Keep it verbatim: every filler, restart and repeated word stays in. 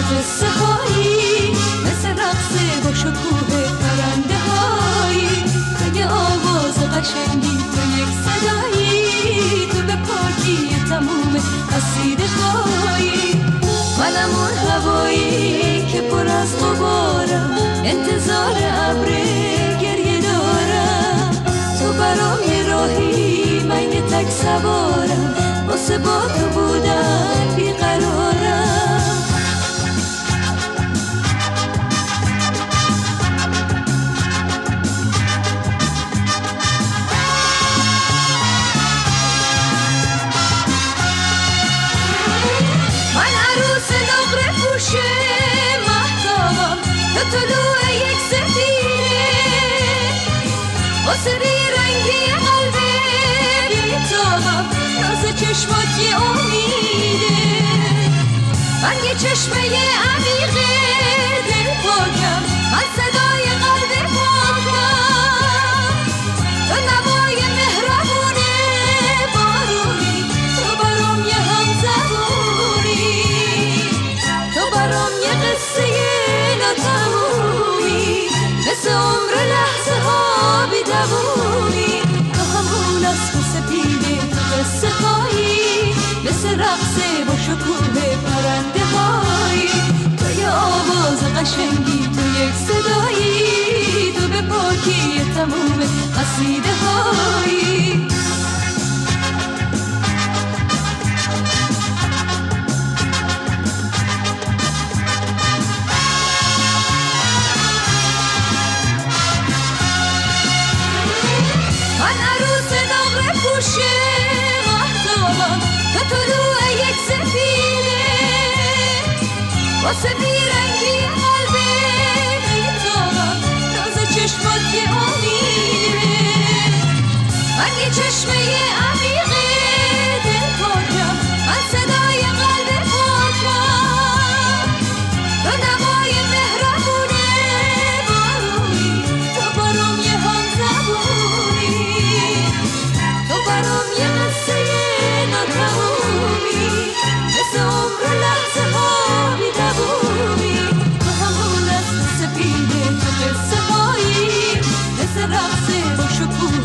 قصه هایی، مثل رقص با شکوه پرنده هایی. تو یه آواز قشنگی، تو یک صدایی، تو به پاکی تموم قصیده هایی. منم اون هوایی که پر از غبارم، انتظار ابر گریه دارم. تو برام یه راهی، من یه تک سوارم، واسه با تو بودن بیقرارم. من عروس نقره پوشه مهتابم، تو طلوع یک سفینه، واسه بیرنگی قلب بیتابم، راز چشمات یه امیده. من یه چشمه عمیقه دل پاکم، من صدای قلب پاکم. تو نوای مهربونه بارونی، تو برام یه همزبونی، تو برام یه قصه ناتمومی، مثل عمر لحظه ها بیدوونی. تو همون اسب سپیده، تو قصه هایی، مثل رقص با شکوه پرنده هایی. تو یه آواز قشنگی، تو یک صدایی، تو به پاکی تموم قصیده هایی. من عروس نقره پوشه مهتابم، تو طلوع یک سفینه، واسه بیرنگی قلب بیتابم، راز چشمات یه امیده. من یه چشمه عمیقه دل پاکم، من صدای قلب پاکم. تو نوای مهربونه بارونی، تو برام یه همزبونی، تو برام یه قصه ناتمومی، مثل عمر لحظه ها بیدوونی. تو همون اسب سپیده، تو قصه هایی، مثل رقص با شکوه